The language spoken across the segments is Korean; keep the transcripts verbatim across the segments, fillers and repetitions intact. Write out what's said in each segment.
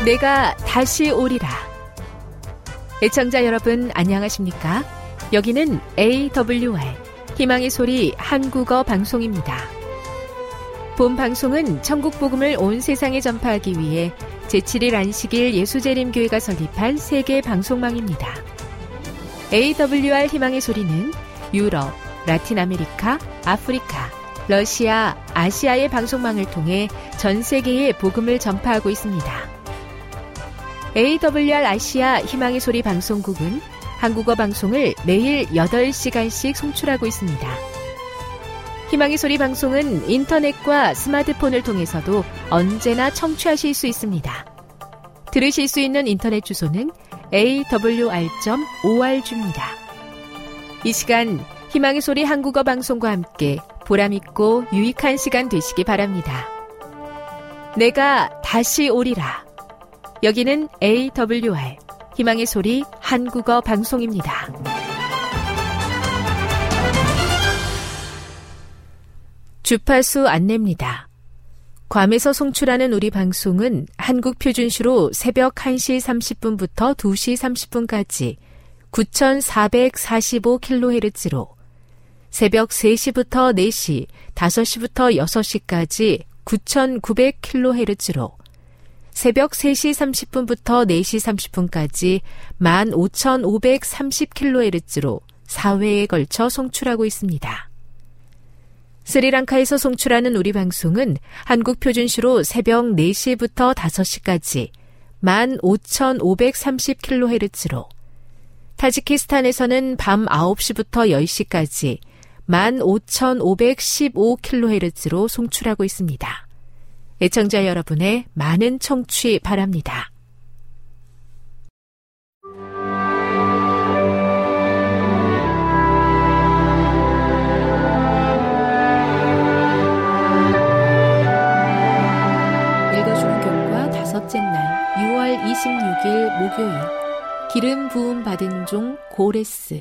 내가 다시 오리라. 애청자 여러분 안녕하십니까? 여기는 에이더블유알 희망의 소리 한국어 방송입니다. 본 방송은 천국 복음을 온 세상에 전파하기 위해 제칠 일 안식일 예수재림교회가 설립한 세계 방송망입니다. 에이더블유알 희망의 소리는 유럽, 라틴 아메리카, 아프리카, 러시아, 아시아의 방송망을 통해 전 세계에 복음을 전파하고 있습니다. 에이더블유알 아시아 희망의 소리 방송국은 한국어 방송을 매일 여덟 시간씩 송출하고 있습니다. 희망의 소리 방송은 인터넷과 스마트폰을 통해서도 언제나 청취하실 수 있습니다. 들으실 수 있는 인터넷 주소는 에이더블유알 닷 오알지입니다. 이 시간 희망의 소리 한국어 방송과 함께 보람있고 유익한 시간 되시기 바랍니다. 내가 다시 오리라. 여기는 에이더블유알 희망의 소리 한국어 방송입니다. 주파수 안내입니다. 괌에서 송출하는 우리 방송은 한국 표준시로 새벽 한 시 삼십 분부터 두 시 삼십 분까지 구천사백사십오 킬로헤르츠로, 새벽 세 시부터 네 시, 다섯 시부터 여섯 시까지 구천구백 킬로헤르츠로, 새벽 세 시 삼십 분부터 네 시 삼십 분까지 만 오천오백삼십 킬로헤르츠로 사 회에 걸쳐 송출하고 있습니다. 스리랑카에서 송출하는 우리 방송은 한국 표준시로 새벽 네 시부터 다섯 시까지 만 오천오백삼십 킬로헤르츠로, 타지키스탄에서는 밤 아홉 시부터 열 시까지 만 오천오백십오 킬로헤르츠로 송출하고 있습니다. 애청자 여러분의 많은 청취 바랍니다. 읽어주는 교과 다섯째 날 유월 이십육일 목요일, 기름 부음 받은 종 고레스.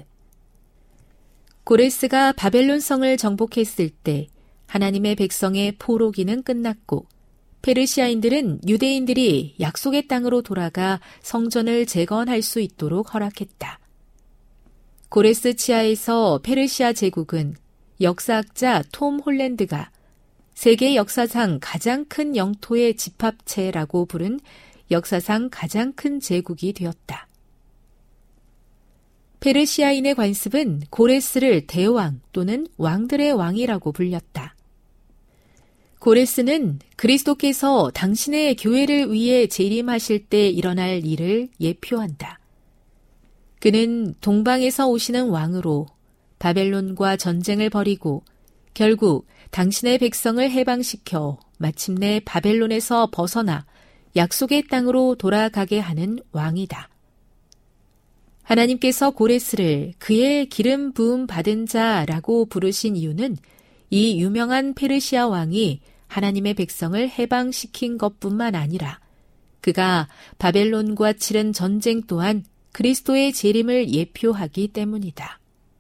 고레스가 바벨론 성을 정복했을 때 하나님의 백성의 포로기는 끝났고 페르시아인들은 유대인들이 약속의 땅으로 돌아가 성전을 재건할 수 있도록 허락했다. 고레스 치하에서 페르시아 제국은 역사학자 톰 홀랜드가 세계 역사상 가장 큰 영토의 집합체라고 부른 역사상 가장 큰 제국이 되었다. 페르시아인의 관습은 고레스를 대왕 또는 왕들의 왕이라고 불렸다. 고레스는 그리스도께서 당신의 교회를 위해 재림하실 때 일어날 일을 예표한다. 그는 동방에서 오시는 왕으로 바벨론과 전쟁을 벌이고 결국 당신의 백성을 해방시켜 마침내 바벨론에서 벗어나 약속의 땅으로 돌아가게 하는 왕이다. 하나님께서 고레스를 그의 기름 부음 받은 자라고 부르신 이유는 이 유명한 페르시아 왕이 하나님의 백성을 해방시킨 것뿐만 아니라 그가 바벨론과 치른 전쟁 또한 그리스도의 재림을 예표하기 때문이다.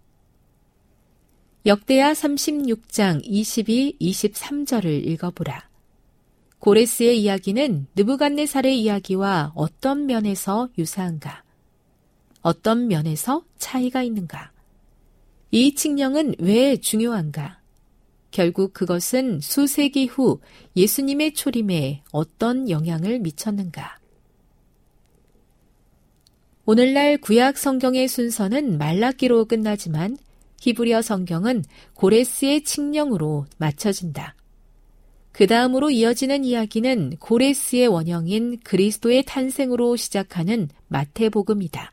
역대하 삼십육 장 이십이, 이십삼 절을 읽어보라. 고레스의 이야기는 느부갓네살의 이야기와 어떤 면에서 유사한가? 어떤 면에서 차이가 있는가? 이 칙령은 왜 중요한가? 결국 그것은 수세기 후 예수님의 초림에 어떤 영향을 미쳤는가? 오늘날 구약 성경의 순서는 말라기로 끝나지만 히브리어 성경은 고레스의 칙령으로 맞춰진다. 그 다음으로 이어지는 이야기는 고레스의 원형인 그리스도의 탄생으로 시작하는 마태복음이다.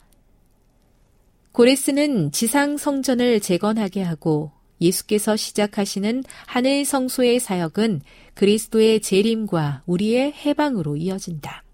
고레스는 지상 성전을 재건하게 하고 예수께서 시작하시는 하늘 성소의 사역은 그리스도의 재림과 우리의 해방으로 이어진다.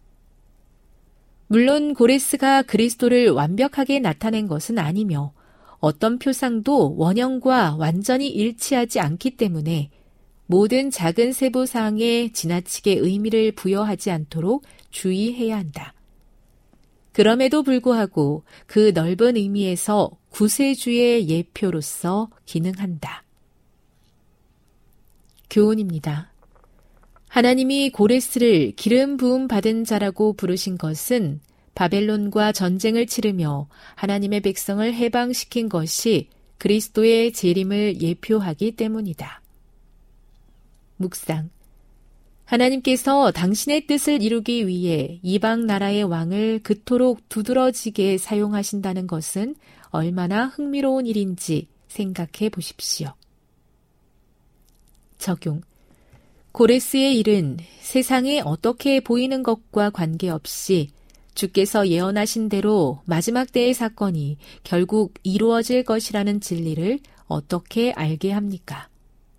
물론 고레스가 그리스도를 완벽하게 나타낸 것은 아니며 어떤 표상도 원형과 완전히 일치하지 않기 때문에 모든 작은 세부사항에 지나치게 의미를 부여하지 않도록 주의해야 한다. 그럼에도 불구하고 그 넓은 의미에서 구세주의 예표로서 기능한다. 교훈입니다. 하나님이 고레스를 기름 부음 받은 자라고 부르신 것은 바벨론과 전쟁을 치르며 하나님의 백성을 해방시킨 것이 그리스도의 재림을 예표하기 때문이다. 묵상. 하나님께서 당신의 뜻을 이루기 위해 이방 나라의 왕을 그토록 두드러지게 사용하신다는 것은 얼마나 흥미로운 일인지 생각해 보십시오. 적용. 고레스의 일은 세상에 어떻게 보이는 것과 관계없이 주께서 예언하신 대로 마지막 때의 사건이 결국 이루어질 것이라는 진리를 어떻게 알게 합니까?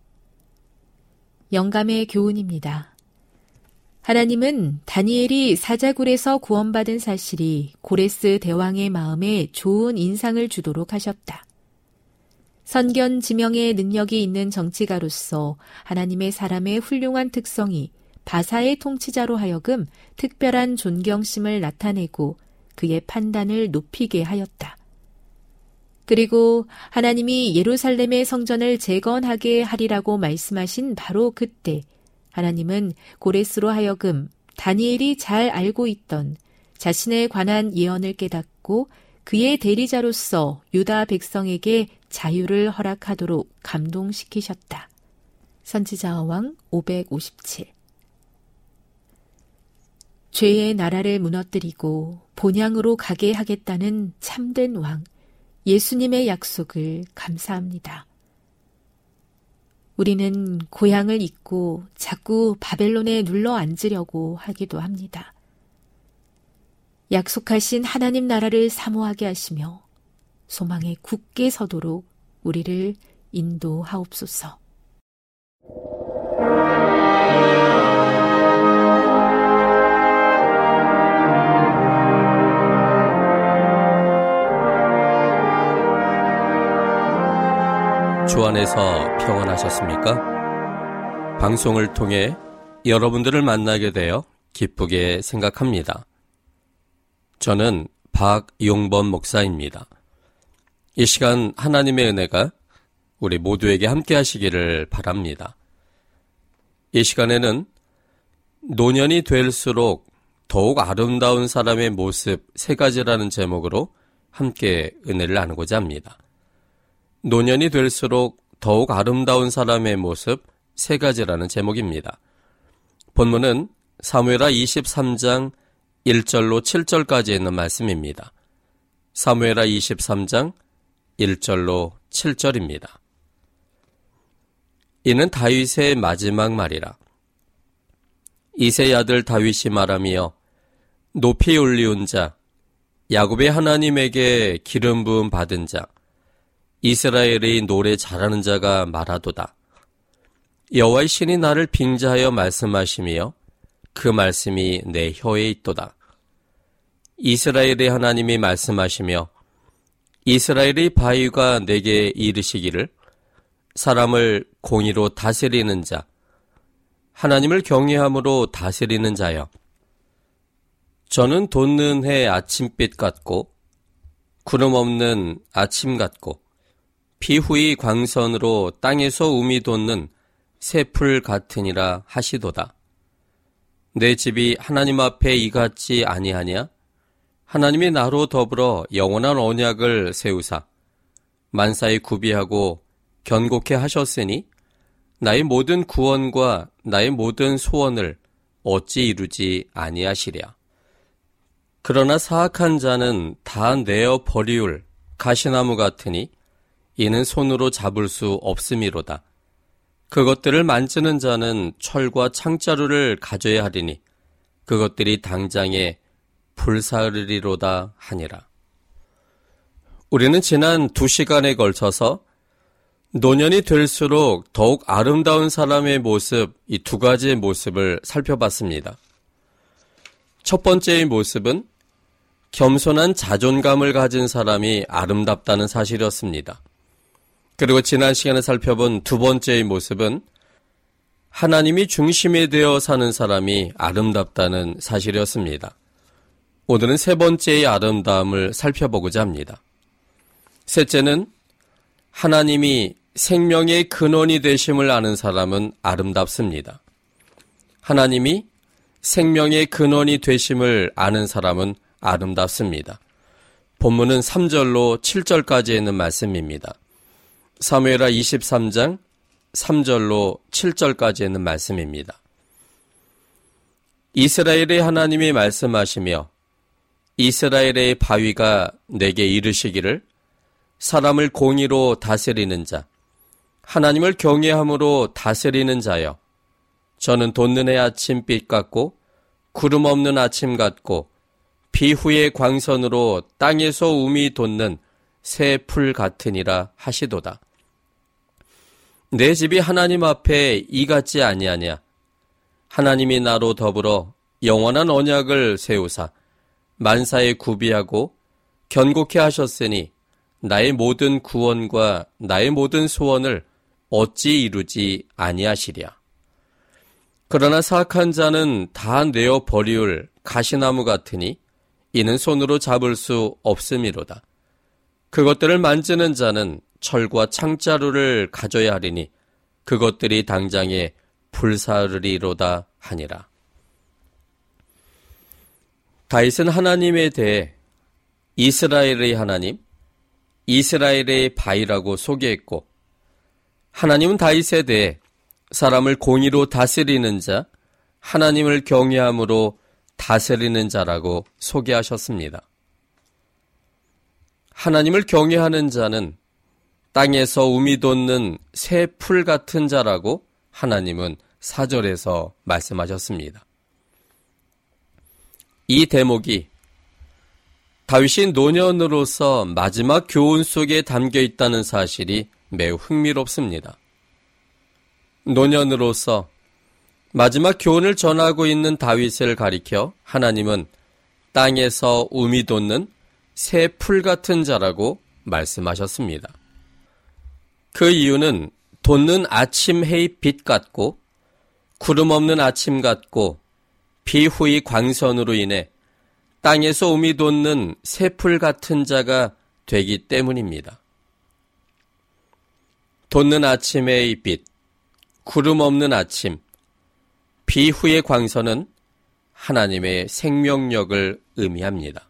영감의 교훈입니다. 하나님은 다니엘이 사자굴에서 구원받은 사실이 고레스 대왕의 마음에 좋은 인상을 주도록 하셨다. 선견 지명의 능력이 있는 정치가로서 하나님의 사람의 훌륭한 특성이 바사의 통치자로 하여금 특별한 존경심을 나타내고 그의 판단을 높이게 하였다. 그리고 하나님이 예루살렘의 성전을 재건하게 하리라고 말씀하신 바로 그때 하나님은 고레스로 하여금 다니엘이 잘 알고 있던 자신에 관한 예언을 깨닫고 그의 대리자로서 유다 백성에게 자유를 허락하도록 감동시키셨다. 선지자어왕 오백오십칠. 죄의 나라를 무너뜨리고 본향으로 가게 하겠다는 참된 왕, 예수님의 약속을 감사합니다. 우리는 고향을 잊고 자꾸 바벨론에 눌러 앉으려고 하기도 합니다. 약속하신 하나님 나라를 사모하게 하시며 소망에 굳게 서도록 우리를 인도하옵소서. 주 안에서 평안하셨습니까? 방송을 통해 여러분들을 만나게 되어 기쁘게 생각합니다. 저는 박용범 목사입니다. 이 시간 하나님의 은혜가 우리 모두에게 함께 하시기를 바랍니다. 이 시간에는 노년이 될수록 더욱 아름다운 사람의 모습 세 가지라는 제목으로 함께 은혜를 나누고자 합니다. 노년이 될수록 더욱 아름다운 사람의 모습 세 가지라는 제목입니다. 본문은 사무엘하 이십삼 장 일 절로 칠 절까지 있는 말씀입니다. 사무엘하 이십삼 장 일 절로 칠 절입니다. 이는 다윗의 마지막 말이라. 이새의 아들 다윗이 말하며 높이 올리운 자, 야곱의 하나님에게 기름 부음 받은 자, 이스라엘의 노래 잘하는 자가 말하도다. 여호와의 신이 나를 빙자하여 말씀하시며 그 말씀이 내 혀에 있도다. 이스라엘의 하나님이 말씀하시며 이스라엘의 바위가 내게 이르시기를 사람을 공의로 다스리는 자, 하나님을 경외함으로 다스리는 자여. 저는 돋는 해 아침빛 같고 구름 없는 아침 같고 비후의 광선으로 땅에서 움이 돋는 새풀 같으니라 하시도다. 내 집이 하나님 앞에 이같지 아니하냐? 하나님이 나로 더불어 영원한 언약을 세우사 만사에 구비하고 견고케 하셨으니 나의 모든 구원과 나의 모든 소원을 어찌 이루지 아니하시랴. 그러나 사악한 자는 다 내어 버리울 가시나무 같으니 이는 손으로 잡을 수 없음이로다. 그것들을 만지는 자는 철과 창자루를 가져야 하리니 그것들이 당장에 불사르리로다 하니라. 우리는 지난 두 시간에 걸쳐서 노년이 될수록 더욱 아름다운 사람의 모습, 이 두 가지의 모습을 살펴봤습니다. 첫 번째의 모습은 겸손한 자존감을 가진 사람이 아름답다는 사실이었습니다. 그리고 지난 시간에 살펴본 두 번째의 모습은 하나님이 중심이 되어 사는 사람이 아름답다는 사실이었습니다. 오늘은 세 번째의 아름다움을 살펴보고자 합니다. 셋째는 하나님이 생명의 근원이 되심을 아는 사람은 아름답습니다. 하나님이 생명의 근원이 되심을 아는 사람은 아름답습니다. 본문은 삼 절로 칠 절까지 있는 말씀입니다. 사무엘하 이십삼 장 삼 절로 칠 절까지 있는 말씀입니다. 이스라엘의 하나님이 말씀하시며 이스라엘의 바위가 내게 이르시기를 사람을 공의로 다스리는 자, 하나님을 경외함으로 다스리는 자여, 저는 돋는 해 아침빛 같고 구름 없는 아침 같고 비후의 광선으로 땅에서 움이 돋는 새 풀 같으니라 하시도다. 내 집이 하나님 앞에 이같지 아니하냐. 하나님이 나로 더불어 영원한 언약을 세우사 만사에 구비하고 견고케 하셨으니 나의 모든 구원과 나의 모든 소원을 어찌 이루지 아니하시랴. 그러나 사악한 자는 다 내어 버리울 가시나무 같으니 이는 손으로 잡을 수 없음이로다. 그것들을 만지는 자는 철과 창자루를 가져야 하리니 그것들이 당장에 불사르리로다 하니라. 다윗은 하나님에 대해 이스라엘의 하나님, 이스라엘의 바위라고 소개했고, 하나님은 다윗에 대해 사람을 공의로 다스리는 자, 하나님을 경외함으로 다스리는 자라고 소개하셨습니다. 하나님을 경외하는 자는 땅에서 움이 돋는 새 풀 같은 자라고 하나님은 사 절에서 말씀하셨습니다. 이 대목이 다윗이 노년으로서 마지막 교훈 속에 담겨 있다는 사실이 매우 흥미롭습니다. 노년으로서 마지막 교훈을 전하고 있는 다윗을 가리켜 하나님은 땅에서 움이 돋는 새 풀 같은 자라고 말씀하셨습니다. 그 이유는 돋는 아침 해의 빛 같고 구름 없는 아침 같고 비후의 광선으로 인해 땅에서 움이 돋는 새 풀 같은 자가 되기 때문입니다. 돋는 아침의 빛, 구름 없는 아침, 비후의 광선은 하나님의 생명력을 의미합니다.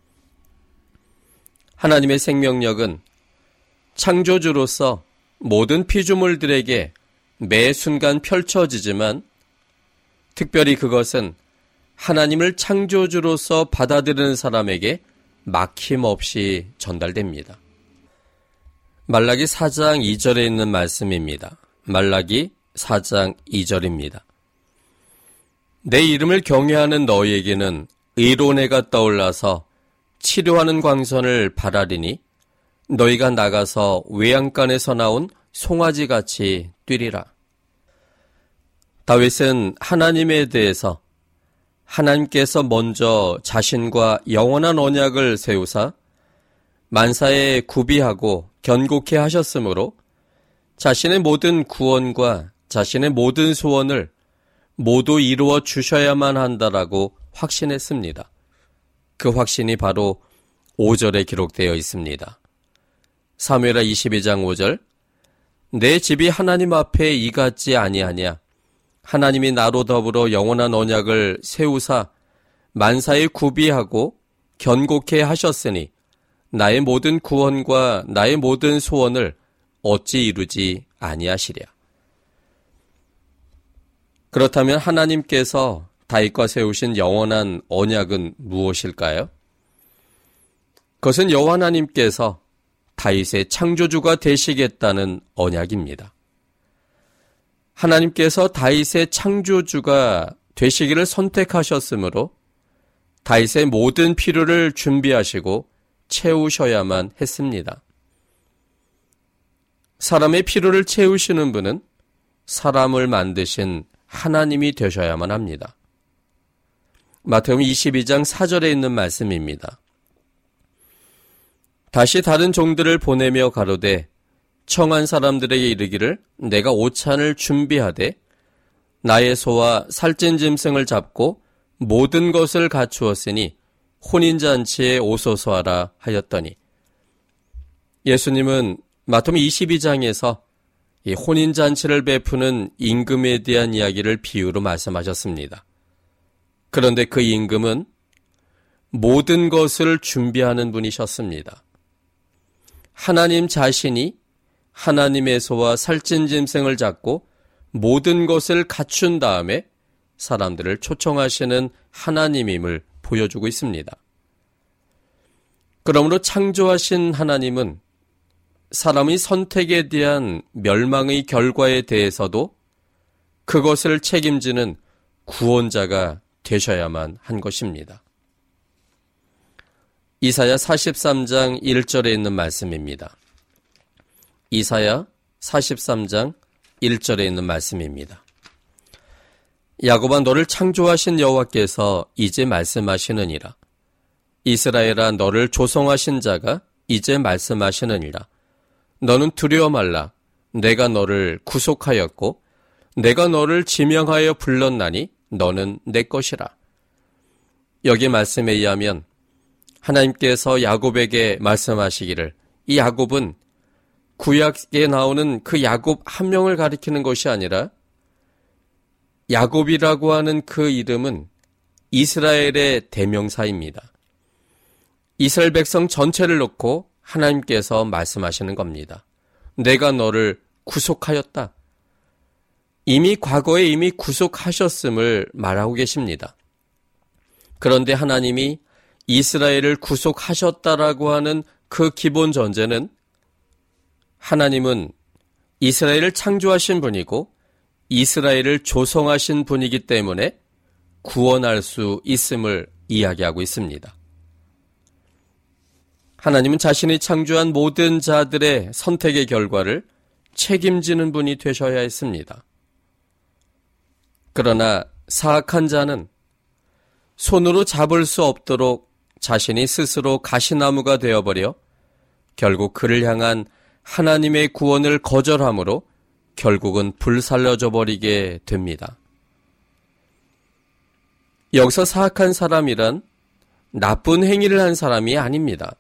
하나님의 생명력은 창조주로서 모든 피조물들에게 매 순간 펼쳐지지만 특별히 그것은 하나님을 창조주로서 받아들이는 사람에게 막힘없이 전달됩니다. 말라기 사 장 이 절에 있는 말씀입니다. 말라기 사 장 이 절입니다. 내 이름을 경외하는 너희에게는 의로운 해가 떠올라서 치료하는 광선을 바라리니 너희가 나가서 외양간에서 나온 송아지같이 뛰리라. 다윗은 하나님에 대해서 하나님께서 먼저 자신과 영원한 언약을 세우사 만사에 구비하고 견고케 하셨으므로 자신의 모든 구원과 자신의 모든 소원을 모두 이루어 주셔야만 한다라고 확신했습니다. 그 확신이 바로 오 절에 기록되어 있습니다. 사무엘하 이십이 장 오 절, 내 집이 하나님 앞에 이같지 아니하냐. 하나님이 나로 더불어 영원한 언약을 세우사 만사에 구비하고 견고케 하셨으니 나의 모든 구원과 나의 모든 소원을 어찌 이루지 아니하시랴. 그렇다면 하나님께서 다윗과 세우신 영원한 언약은 무엇일까요? 그것은 여호와 하나님께서 다윗의 창조주가 되시겠다는 언약입니다. 하나님께서 다윗의 창조주가 되시기를 선택하셨으므로 다윗의 모든 필요를 준비하시고 채우셔야만 했습니다. 사람의 필요를 채우시는 분은 사람을 만드신 하나님이 되셔야만 합니다. 마태복음 이십이 장 사 절에 있는 말씀입니다. 다시 다른 종들을 보내며 가로되 청한 사람들에게 이르기를 내가 오찬을 준비하되 나의 소와 살찐 짐승을 잡고 모든 것을 갖추었으니 혼인잔치에 오소서 하라 하였더니, 예수님은 마태복음 이십이 장에서 이 혼인잔치를 베푸는 임금에 대한 이야기를 비유로 말씀하셨습니다. 그런데 그 임금은 모든 것을 준비하는 분이셨습니다. 하나님 자신이 하나님에서와 살찐 짐승을 잡고 모든 것을 갖춘 다음에 사람들을 초청하시는 하나님임을 보여주고 있습니다. 그러므로 창조하신 하나님은 사람의 선택에 대한 멸망의 결과에 대해서도 그것을 책임지는 구원자가 되셔야만 한 것입니다. 이사야 사십삼 장 일 절에 있는 말씀입니다. 이사야 사십삼 장 일 절에 있는 말씀입니다. 야곱아, 너를 창조하신 여호와께서 이제 말씀하시느니라. 이스라엘아, 너를 조성하신 자가 이제 말씀하시느니라. 너는 두려워 말라. 내가 너를 구속하였고 내가 너를 지명하여 불렀나니 너는 내 것이라. 여기 말씀에 의하면 하나님께서 야곱에게 말씀하시기를, 이 야곱은 구약에 나오는 그 야곱 한 명을 가리키는 것이 아니라 야곱이라고 하는 그 이름은 이스라엘의 대명사입니다. 이스라엘 백성 전체를 놓고 하나님께서 말씀하시는 겁니다. 내가 너를 구속하였다. 이미 과거에 이미 구속하셨음을 말하고 계십니다. 그런데 하나님이 이스라엘을 구속하셨다라고 하는 그 기본 전제는 하나님은 이스라엘을 창조하신 분이고 이스라엘을 조성하신 분이기 때문에 구원할 수 있음을 이야기하고 있습니다. 하나님은 자신이 창조한 모든 자들의 선택의 결과를 책임지는 분이 되셔야 했습니다. 그러나 사악한 자는 손으로 잡을 수 없도록 자신이 스스로 가시나무가 되어버려 결국 그를 향한 하나님의 구원을 거절함으로 결국은 불살려져 버리게 됩니다. 여기서 사악한 사람이란 나쁜 행위를 한 사람이 아닙니다.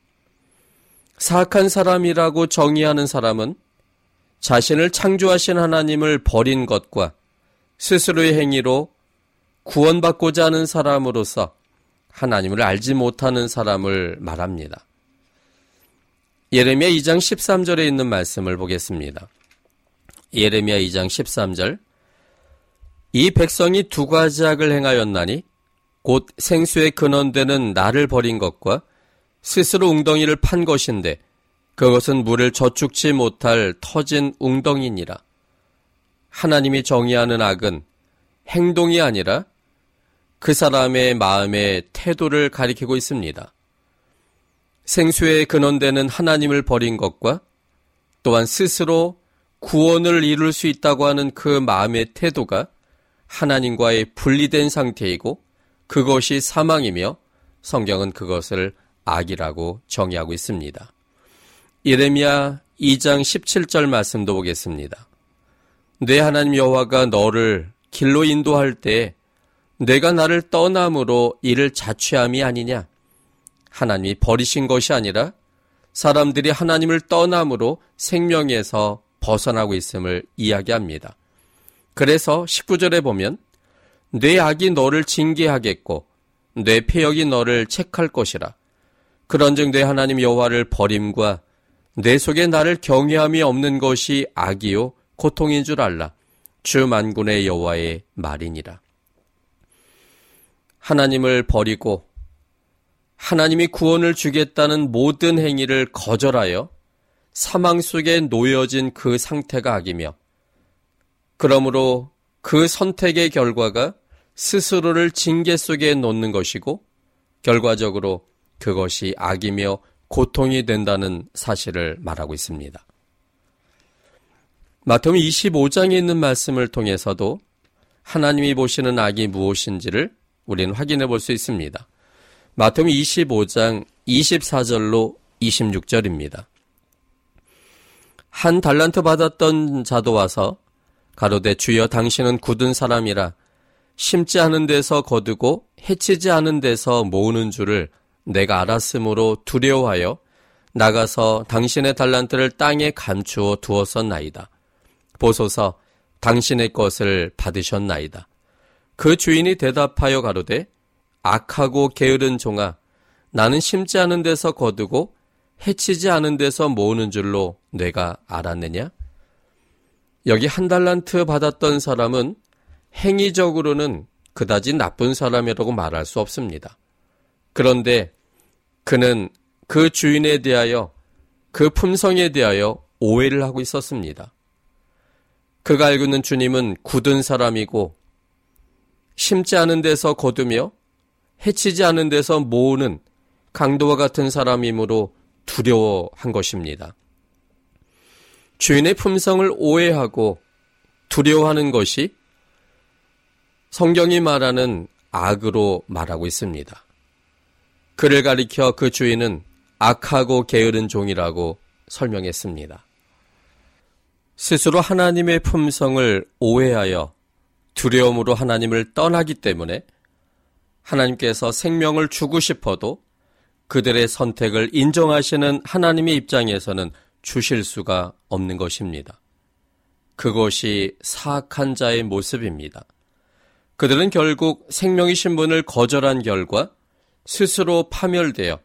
사악한 사람이라고 정의하는 사람은 자신을 창조하신 하나님을 버린 것과 스스로의 행위로 구원받고자 하는 사람으로서 하나님을 알지 못하는 사람을 말합니다. 예레미야 이 장 십삼 절에 있는 말씀을 보겠습니다. 예레미야 이 장 십삼 절. 이 백성이 두 가지 악을 행하였나니 곧 생수의 근원되는 나를 버린 것과 스스로 웅덩이를 판 것인데 그것은 물을 저축지 못할 터진 웅덩이니라. 하나님이 정의하는 악은 행동이 아니라 그 사람의 마음의 태도를 가리키고 있습니다. 생수의 근원되는 하나님을 버린 것과 또한 스스로 구원을 이룰 수 있다고 하는 그 마음의 태도가 하나님과의 분리된 상태이고 그것이 사망이며 성경은 그것을 악이라고 정의하고 있습니다. 예레미야 이 장 십칠 절 말씀도 보겠습니다. 내 하나님 여호와가 너를 길로 인도할 때 내가 나를 떠남으로 이를 자취함이 아니냐. 하나님이 버리신 것이 아니라 사람들이 하나님을 떠남으로 생명에서 벗어나고 있음을 이야기합니다. 그래서 십구 절에 보면 내 악이 너를 징계하겠고 내 패역이 너를 책할 것이라. 그런즉 내 하나님 여호와를 버림과 내 속에 나를 경외함이 없는 것이 악이요 고통인 줄 알라. 주 만군의 여호와의 말이니라. 하나님을 버리고 하나님이 구원을 주겠다는 모든 행위를 거절하여 사망 속에 놓여진 그 상태가 악이며 그러므로 그 선택의 결과가 스스로를 징계 속에 놓는 것이고 결과적으로 그것이 악이며 고통이 된다는 사실을 말하고 있습니다. 마태복음 이십오 장에 있는 말씀을 통해서도 하나님이 보시는 악이 무엇인지를 우리는 확인해 볼 수 있습니다. 마태복음 이십오 장 이십사 절로 이십육 절입니다. 한 달란트 받았던 자도 와서 가로되 주여 당신은 굳은 사람이라 심지 않은 데서 거두고 해치지 않은 데서 모으는 줄을 내가 알았으므로 두려워하여 나가서 당신의 달란트를 땅에 감추어 두었었나이다. 보소서 당신의 것을 받으셨나이다. 그 주인이 대답하여 가로되 악하고 게으른 종아, 나는 심지 않은 데서 거두고 해치지 않은 데서 모으는 줄로 내가 알았느냐? 여기 한 달란트 받았던 사람은 행위적으로는 그다지 나쁜 사람이라고 말할 수 없습니다. 그런데 그는 그 주인에 대하여, 그 품성에 대하여 오해를 하고 있었습니다. 그가 알고 있는 주님은 굳은 사람이고 심지 않은 데서 거두며 해치지 않은 데서 모으는 강도와 같은 사람이므로 두려워한 것입니다. 주인의 품성을 오해하고 두려워하는 것이 성경이 말하는 악으로 말하고 있습니다. 그를 가리켜 그 주인은 악하고 게으른 종이라고 설명했습니다. 스스로 하나님의 품성을 오해하여 두려움으로 하나님을 떠나기 때문에 하나님께서 생명을 주고 싶어도 그들의 선택을 인정하시는 하나님의 입장에서는 주실 수가 없는 것입니다. 그것이 사악한 자의 모습입니다. 그들은 결국 생명이신 분을 거절한 결과 스스로 파멸되어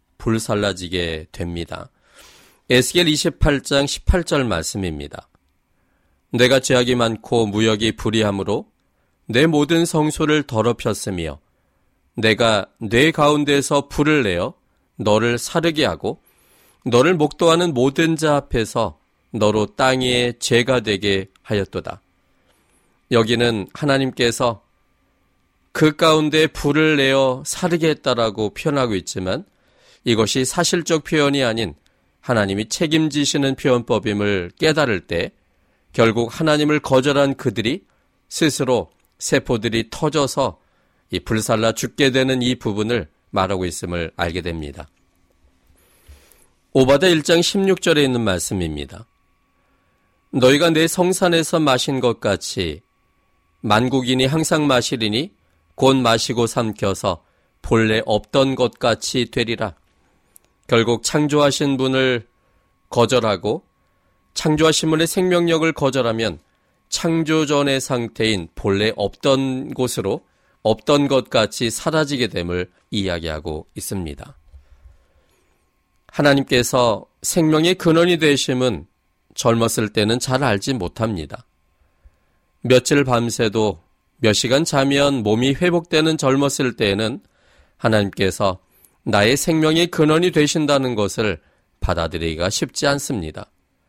불살라지게 됩니다. 에스겔 이십팔 장 십팔 절 말씀입니다. 내가 죄악이 많고 무역이 불의함으로 내 모든 성소를 더럽혔으며 내가 뇌 가운데서 불을 내어 너를 사르게 하고 너를 목도하는 모든 자 앞에서 너로 땅 위에 죄가 되게 하였도다. 여기는 하나님께서 그 가운데 불을 내어 사르게 했다라고 표현하고 있지만 이것이 사실적 표현이 아닌 하나님이 책임지시는 표현법임을 깨달을 때 결국 하나님을 거절한 그들이 스스로 세포들이 터져서 이 불살라 죽게 되는 이 부분을 말하고 있음을 알게 됩니다. 오바댜 일 장 십육 절에 있는 말씀입니다. 너희가 내 성산에서 마신 것 같이 만국인이 항상 마시리니 곧 마시고 삼켜서 본래 없던 것 같이 되리라. 결국 창조하신 분을 거절하고 창조하신 분의 생명력을 거절하면 창조 전의 상태인 본래 없던 곳으로 없던 것 같이 사라지게 됨을 이야기하고 있습니다. 하나님께서 생명의 근원이 되심은 젊었을 때는 잘 알지 못합니다. 며칠 밤새도 몇 시간 자면 몸이 회복되는 젊었을 때에는 하나님께서 나의 생명의 근원이 되신다는 것을 받아들이기가 쉽지 않습니다.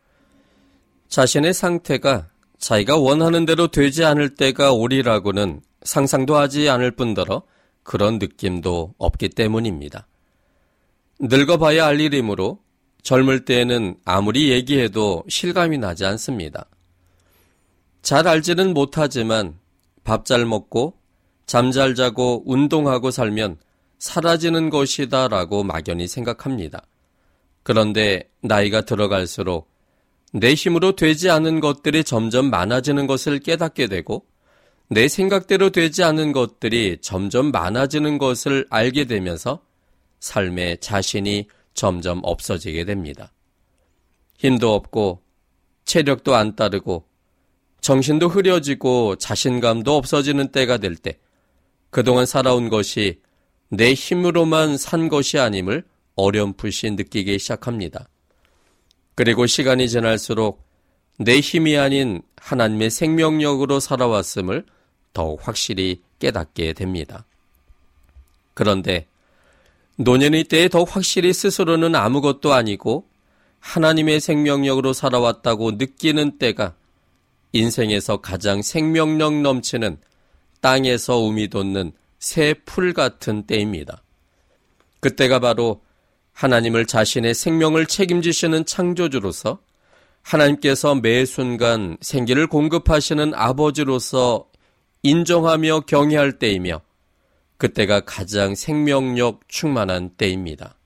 자신의 상태가 자기가 원하는 대로 되지 않을 때가 오리라고는 상상도 하지 않을 뿐더러 그런 느낌도 없기 때문입니다. 늙어봐야 알 일이므로 젊을 때에는 아무리 얘기해도 실감이 나지 않습니다. 잘 알지는 못하지만 밥 잘 먹고 잠 잘 자고 운동하고 살면 사라지는 것이다 라고 막연히 생각합니다. 그런데 나이가 들어갈수록 내 힘으로 되지 않은 것들이 점점 많아지는 것을 깨닫게 되고 내 생각대로 되지 않은 것들이 점점 많아지는 것을 알게 되면서 삶의 자신이 점점 없어지게 됩니다. 힘도 없고 체력도 안 따르고 정신도 흐려지고 자신감도 없어지는 때가 될 때 그동안 살아온 것이 내 힘으로만 산 것이 아님을 어렴풋이 느끼기 시작합니다. 그리고 시간이 지날수록 내 힘이 아닌 하나님의 생명력으로 살아왔음을 더욱 확실히 깨닫게 됩니다. 그런데 노년의 때에 더욱 확실히 스스로는 아무것도 아니고 하나님의 생명력으로 살아왔다고 느끼는 때가 인생에서 가장 생명력 넘치는 땅에서 우미 돋는 새 풀 같은 때입니다. 그때가 바로 하나님을 자신의 생명을 책임지시는 창조주로서 하나님께서 매 순간 생기를 공급하시는 아버지로서 인정하며 경외할 때이며 그때가 가장 생명력 충만한 때입니다.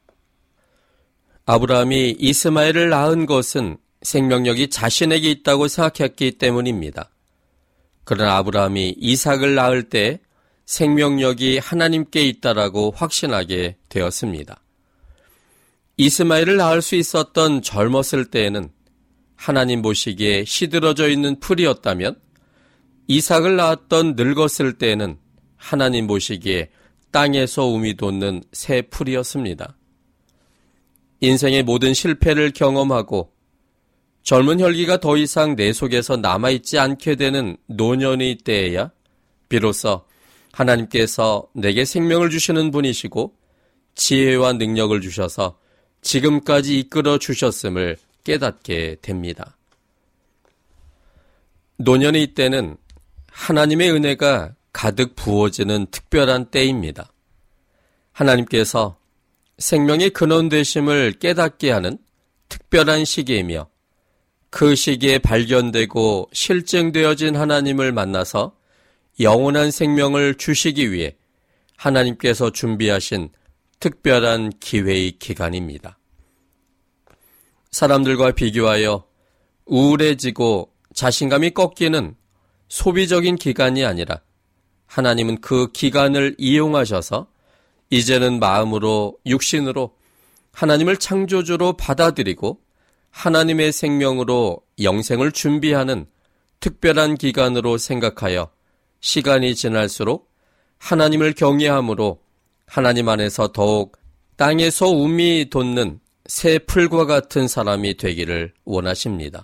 아브라함이 이스마엘을 낳은 것은 생명력이 자신에게 있다고 생각했기 때문입니다. 그러나 아브라함이 이삭을 낳을 때 생명력이 하나님께 있다라고 확신하게 되었습니다. 이스마엘을 낳을 수 있었던 젊었을 때에는 하나님 보시기에 시들어져 있는 풀이었다면 이삭을 낳았던 늙었을 때에는 하나님 보시기에 땅에서 움이 돋는 새 풀이었습니다. 인생의 모든 실패를 경험하고 젊은 혈기가 더 이상 내 속에서 남아있지 않게 되는 노년의 때에야 비로소 하나님께서 내게 생명을 주시는 분이시고 지혜와 능력을 주셔서 지금까지 이끌어 주셨음을 깨닫게 됩니다. 노년의 때는 하나님의 은혜가 가득 부어지는 특별한 때입니다. 하나님께서 생명의 근원 되심을 깨닫게 하는 특별한 시기이며 그 시기에 발견되고 실증되어진 하나님을 만나서 영원한 생명을 주시기 위해 하나님께서 준비하신 특별한 기회의 기간입니다. 사람들과 비교하여 우울해지고 자신감이 꺾이는 소비적인 기간이 아니라 하나님은 그 기간을 이용하셔서 이제는 마음으로 육신으로 하나님을 창조주로 받아들이고 하나님의 생명으로 영생을 준비하는 특별한 기간으로 생각하여 시간이 지날수록 하나님을 경외함으로 하나님 안에서 더욱 땅에서 움이 돋는 새 풀과 같은 사람이 되기를 원하십니다.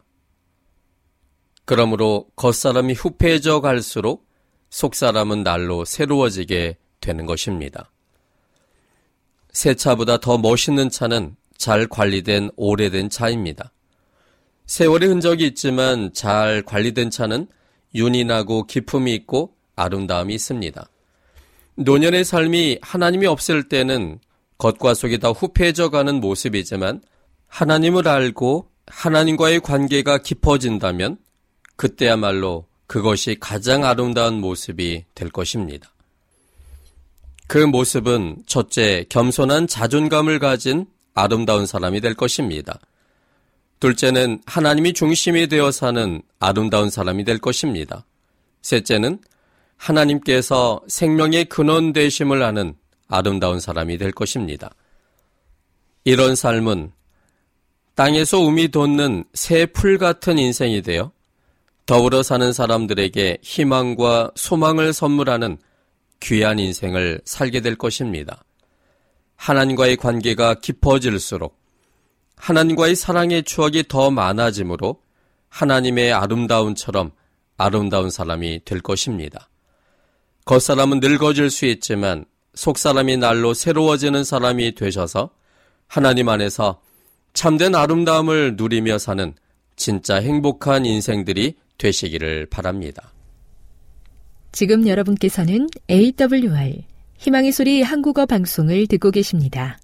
그러므로 겉사람이 후패해져 갈수록 속사람은 날로 새로워지게 되는 것입니다. 새 차보다 더 멋있는 차는 잘 관리된 오래된 차입니다. 세월의 흔적이 있지만 잘 관리된 차는 윤이 나고 기품이 있고 아름다움이 있습니다. 노년의 삶이 하나님이 없을 때는 겉과 속이 다 후패해져 가는 모습이지만 하나님을 알고 하나님과의 관계가 깊어진다면 그때야말로 그것이 가장 아름다운 모습이 될 것입니다. 그 모습은 첫째, 겸손한 자존감을 가진 아름다운 사람이 될 것입니다. 둘째는 하나님이 중심이 되어 사는 아름다운 사람이 될 것입니다. 셋째는 하나님께서 생명의 근원 되심을 아는 아름다운 사람이 될 것입니다. 이런 삶은 땅에서 움이 돋는 새 풀 같은 인생이 되어 더불어 사는 사람들에게 희망과 소망을 선물하는 귀한 인생을 살게 될 것입니다. 하나님과의 관계가 깊어질수록 하나님과의 사랑의 추억이 더 많아지므로 하나님의 아름다움처럼 아름다운 사람이 될 것입니다. 겉사람은 늙어질 수 있지만 속사람이 날로 새로워지는 사람이 되셔서 하나님 안에서 참된 아름다움을 누리며 사는 진짜 행복한 인생들이 되시기를 바랍니다. 지금 여러분께서는 에이더블유알 희망의 소리 한국어 방송을 듣고 계십니다.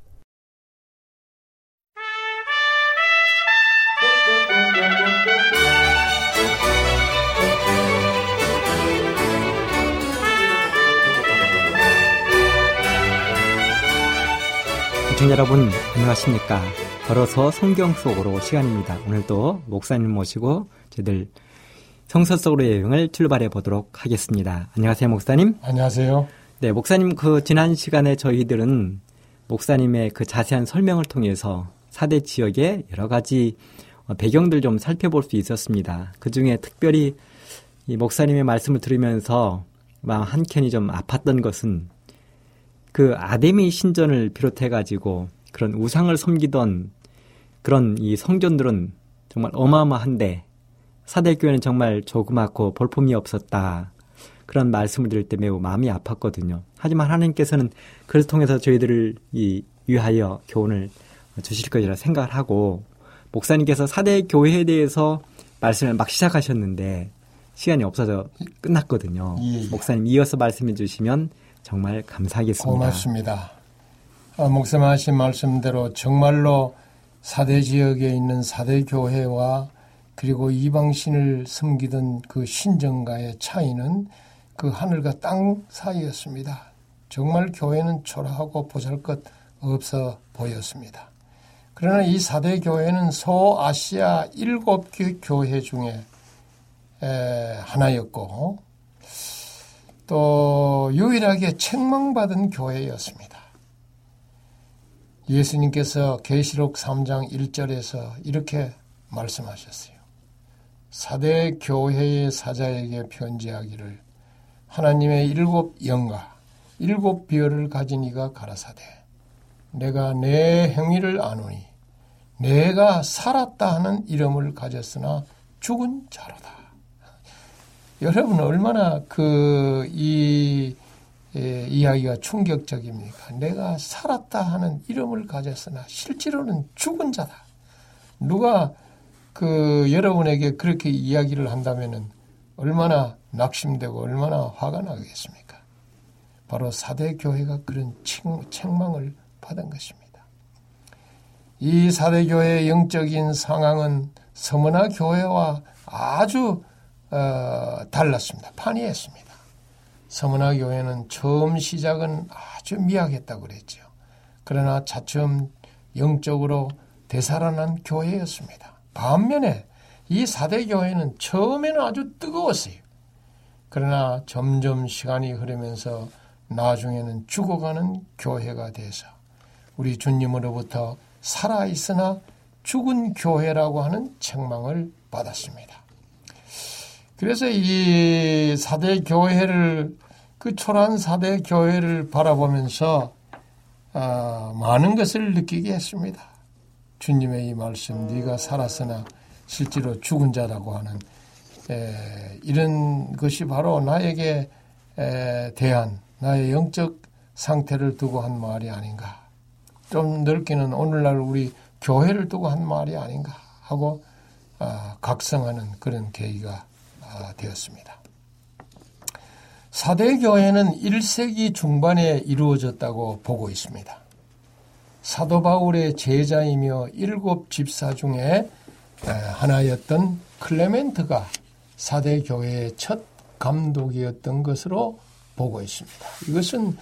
시청자 여러분 안녕하십니까? 걸어서 성경 속으로 시간입니다. 오늘도 목사님 모시고 저희들 성서 속으로 여행을 출발해 보도록 하겠습니다. 안녕하세요, 목사님. 안녕하세요. 네, 목사님 그 지난 시간에 저희들은 목사님의 그 자세한 설명을 통해서 사대 지역의 여러 가지 배경들 좀 살펴볼 수 있었습니다. 그 중에 특별히 이 목사님의 말씀을 들으면서 마음 한켠이 좀 아팠던 것은 그 아담의 신전을 비롯해가지고 그런 우상을 섬기던 그런 이 성전들은 정말 어마어마한데 사대교회는 정말 조그맣고 볼품이 없었다. 그런 말씀을 들을 때 매우 마음이 아팠거든요. 하지만 하나님께서는 그것을 통해서 저희들을 이 위하여 교훈을 주실 것이라 생각을 하고 목사님께서 사대교회에 대해서 말씀을 막 시작하셨는데 시간이 없어서 끝났거든요. 예. 목사님 이어서 말씀해 주시면 정말 감사하겠습니다. 고맙습니다. 어, 목사님 하신 말씀대로 정말로 사대 지역에 있는 사대 교회와 그리고 이방신을 섬기던 그 신정가의 차이는 그 하늘과 땅 사이였습니다. 정말 교회는 초라하고 보잘것 없어 보였습니다. 그러나 이 사대 교회는 소아시아 일곱 교회 중에 에, 하나였고 또 유일하게 책망받은 교회였습니다. 예수님께서 계시록 삼 장 일 절에서 이렇게 말씀하셨어요. 사대 교회의 사자에게 편지하기를 하나님의 일곱 영과 일곱 비열을 가진 이가 가라사대 내가 내 행위를 아노니 내가 살았다 하는 이름을 가졌으나 죽은 자로다. 여러분 얼마나 그 이 이야기가 충격적입니까? 내가 살았다 하는 이름을 가졌으나 실제로는 죽은 자다. 누가 그 여러분에게 그렇게 이야기를 한다면은 얼마나 낙심되고 얼마나 화가 나겠습니까? 바로 사대 교회가 그런 책망을 받은 것입니다. 이 사대 교회의 영적인 상황은 서머나 교회와 아주 어, 달랐습니다. 판이했습니다. 서머나 교회는 처음 시작은 아주 미약했다고 그랬죠. 그러나 차츰 영적으로 되살아난 교회였습니다. 반면에 이 사대 교회는 처음에는 아주 뜨거웠어요. 그러나 점점 시간이 흐르면서 나중에는 죽어가는 교회가 돼서 우리 주님으로부터 살아있으나 죽은 교회라고 하는 책망을 받았습니다. 그래서 이 사대 교회를 그 초라한 사대 교회를 바라보면서 어, 많은 것을 느끼게 했습니다. 주님의 이 말씀, 네가 살았으나 실제로 죽은 자라고 하는 에, 이런 것이 바로 나에게 에, 대한 나의 영적 상태를 두고 한 말이 아닌가. 좀 넓게는 오늘날 우리 교회를 두고 한 말이 아닌가 하고 어, 각성하는 그런 계기가 어, 되었습니다. 사대 교회는 일 세기 중반에 이루어졌다고 보고 있습니다. 사도 바울의 제자이며 일곱 집사 중에 하나였던 클레멘트가 사대 교회의 첫 감독이었던 것으로 보고 있습니다. 이것은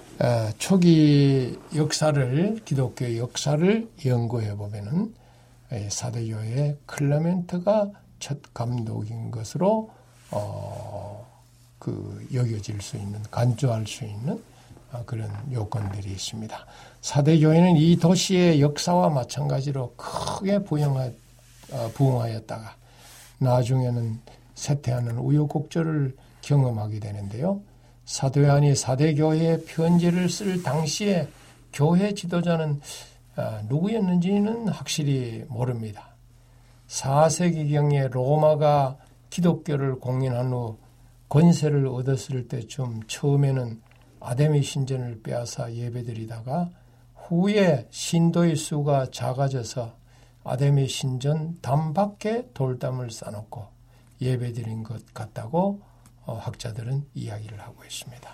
초기 역사를 기독교 역사를 연구해 보면은 사대 교회의 클레멘트가 첫 감독인 것으로 어, 그 여겨질 수 있는 간주할 수 있는 그런 요건들이 있습니다. 사대 교회는 이 도시의 역사와 마찬가지로 크게 부흥하, 부흥하였다가 나중에는 쇠퇴하는 우여곡절을 경험하게 되는데요. 사도 요한이 사대 교회에 편지를 쓸 당시에 교회 지도자는 누구였는지는 확실히 모릅니다. 사 세기경에 로마가 기독교를 공인한 후 권세를 얻었을 때쯤 처음에는 아데미 신전을 빼앗아 예배드리다가 후에 신도의 수가 작아져서 아데미 신전 담 밖에 돌담을 쌓아놓고 예배드린 것 같다고 학자들은 이야기를 하고 있습니다.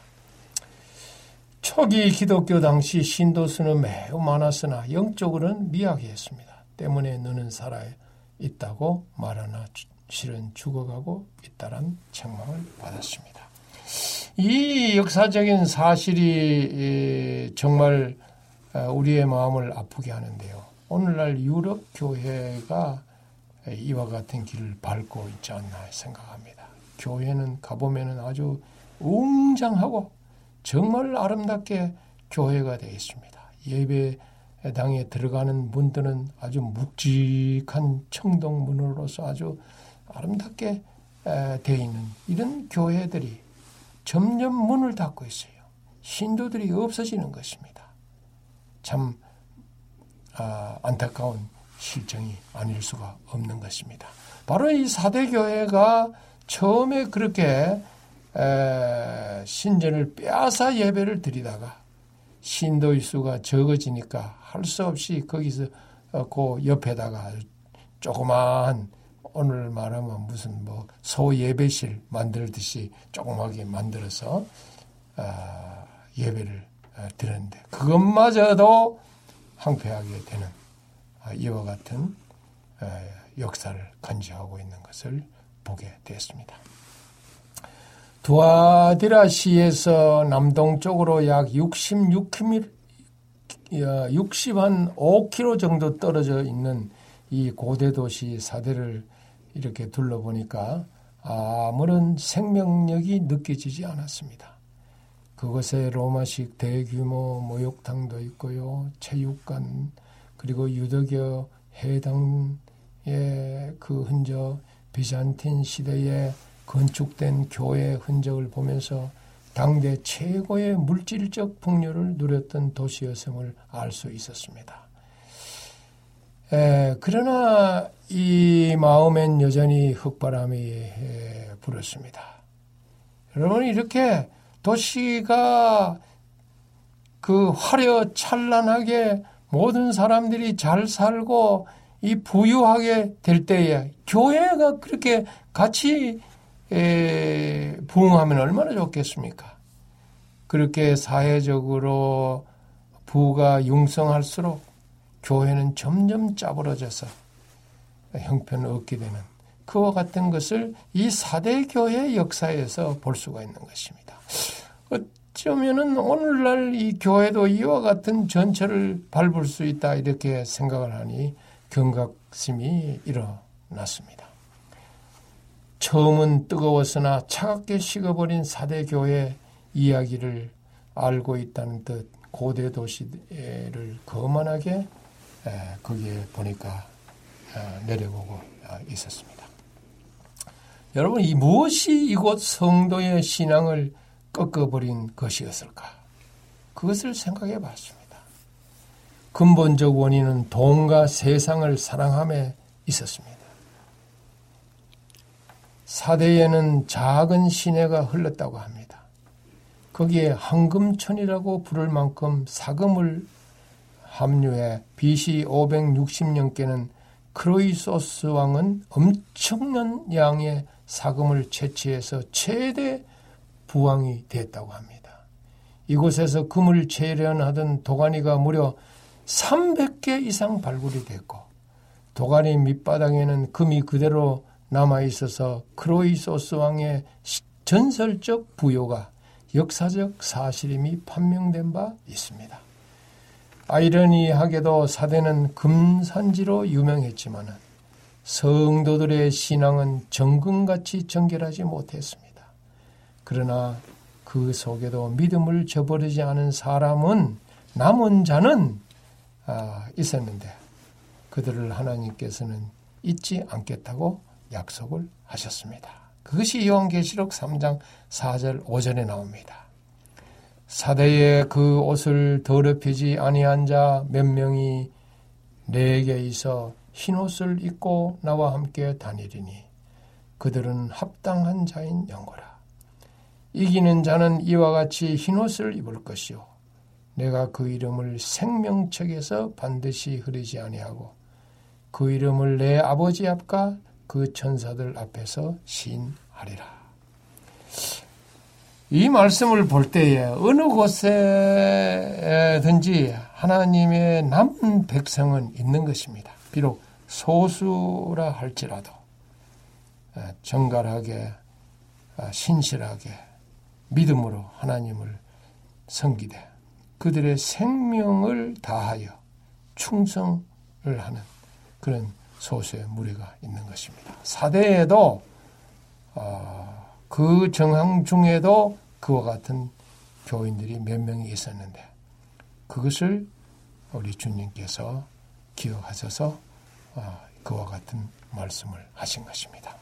초기 기독교 당시 신도 수는 매우 많았으나 영적으로는 미약했습니다. 때문에 너는 살아 있다고 말하나 실은 죽어가고 있다란 책망을 받았습니다. 이 역사적인 사실이 정말 우리의 마음을 아프게 하는데요. 오늘날 유럽 교회가 이와 같은 길을 밟고 있지 않나 생각합니다. 교회는 가보면은 아주 웅장하고 정말 아름답게 교회가 되어 있습니다. 예배당에 들어가는 문들은 아주 묵직한 청동문으로서 아주 아름답게 되어 있는 이런 교회들이 점점 문을 닫고 있어요. 신도들이 없어지는 것입니다. 참 아, 안타까운 실정이 아닐 수가 없는 것입니다. 바로 이 사대 교회가 처음에 그렇게 에, 신전을 빼앗아 예배를 드리다가 신도의 수가 적어지니까 할 수 없이 거기서 어, 그 옆에다가 조그마한 오늘 말하면 무슨 뭐 소 예배실 만들듯이 조그맣게 만들어서 어, 예배를 어, 드렸는데 그것마저도 황폐하게 되는 어, 이와 같은 어, 역사를 간직하고 있는 것을 보게 되었습니다. 두아디라시에서 남동쪽으로 약 육십육 킬로미터, 육십오 킬로미터 정도 떨어져 있는 이 고대 도시 사대를 이렇게 둘러보니까 아무런 생명력이 느껴지지 않았습니다. 그곳에 로마식 대규모 목욕탕도 있고요, 체육관, 그리고 유대교 해당 그 흔적, 비잔틴 시대에 건축된 교회의 흔적을 보면서 당대 최고의 물질적 풍요를 누렸던 도시였음을 알 수 있었습니다. 에, 그러나 이 마음엔 여전히 흙바람이 에, 불었습니다. 여러분, 이렇게 도시가 그 화려 찬란하게 모든 사람들이 잘 살고 이 부유하게 될 때에 교회가 그렇게 같이 에, 부흥하면 얼마나 좋겠습니까? 그렇게 사회적으로 부가 융성할수록 교회는 점점 짜부러져서 형편을 얻게 되는 그와 같은 것을 이 사대 교회 역사에서 볼 수가 있는 것입니다. 어쩌면은 오늘날 이 교회도 이와 같은 전철을 밟을 수 있다 이렇게 생각을 하니 경각심이 일어났습니다. 처음은 뜨거웠으나 차갑게 식어버린 사대 교회 이야기를 알고 있다는 듯 고대 도시를 거만하게 거기에 보니까 내려보고 있었습니다. 여러분, 이 무엇이 이곳 성도의 신앙을 꺾어버린 것이었을까? 그것을 생각해 봤습니다. 근본적 원인은 돈과 세상을 사랑함에 있었습니다. 사대에는 작은 시내가 흘렀다고 합니다. 거기에 황금천이라고 부를 만큼 사금을 합류해 비씨 오백육십 년께는 크로이소스 왕은 엄청난 양의 사금을 채취해서 최대 부왕이 됐다고 합니다. 이곳에서 금을 채련하던 도가니가 무려 삼백 개 이상 발굴이 됐고 도가니 밑바닥에는 금이 그대로 남아있어서 크로이소스 왕의 전설적 부요가 역사적 사실임이 판명된 바 있습니다. 아이러니하게도 사대는 금산지로 유명했지만 성도들의 신앙은 정금같이 정결하지 못했습니다. 그러나 그 속에도 믿음을 저버리지 않은 사람은 남은 자는 있었는데 그들을 하나님께서는 잊지 않겠다고 약속을 하셨습니다. 그것이 요한계시록 삼 장 사 절 오 절에 나옵니다. 사대에 그 옷을 더럽히지 아니한 자 몇 명이 내게 있어 흰옷을 입고 나와 함께 다니리니 그들은 합당한 자인 영거라. 이기는 자는 이와 같이 흰옷을 입을 것이요 내가 그 이름을 생명책에서 반드시 흐리지 아니하고 그 이름을 내 아버지 앞과 그 천사들 앞에서 시인하리라. 이 말씀을 볼 때에 어느 곳에든지 하나님의 남은 백성은 있는 것입니다. 비록 소수라 할지라도 정갈하게 신실하게 믿음으로 하나님을 섬기되 그들의 생명을 다하여 충성을 하는 그런 소수의 무리가 있는 것입니다. 사대에도 어, 그 정황 중에도 그와 같은 교인들이 몇 명이 있었는데 그것을 우리 주님께서 기억하셔서 어, 그와 같은 말씀을 하신 것입니다.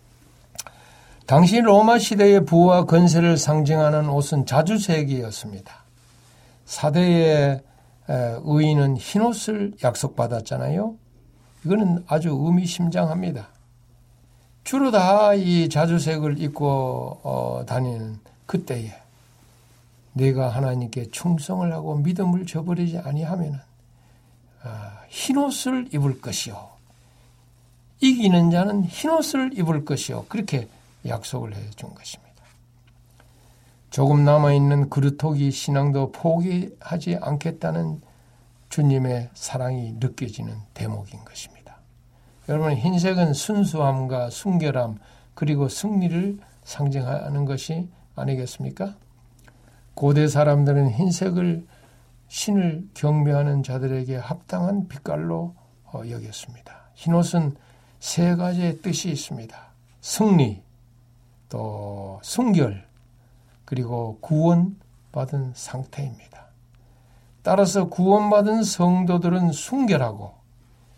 당시 로마 시대의 부와 건세를 상징하는 옷은 자주색이었습니다. 사대의 의인은 흰옷을 약속받았잖아요. 이거는 아주 의미심장합니다. 주로 다 이 자주색을 입고 어, 다니는 그때에 내가 하나님께 충성을 하고 믿음을 저버리지 아니하면 아, 흰옷을 입을 것이요. 이기는 자는 흰옷을 입을 것이요. 그렇게 약속을 해준 것입니다. 조금 남아있는 그루터기 신앙도 포기하지 않겠다는 주님의 사랑이 느껴지는 대목인 것입니다. 여러분, 흰색은 순수함과 순결함 그리고 승리를 상징하는 것이 아니겠습니까? 고대 사람들은 흰색을 신을 경배하는 자들에게 합당한 빛깔로 여겼습니다. 흰옷은 세 가지의 뜻이 있습니다. 승리, 또 순결, 그리고 구원받은 상태입니다. 따라서 구원받은 성도들은 순결하고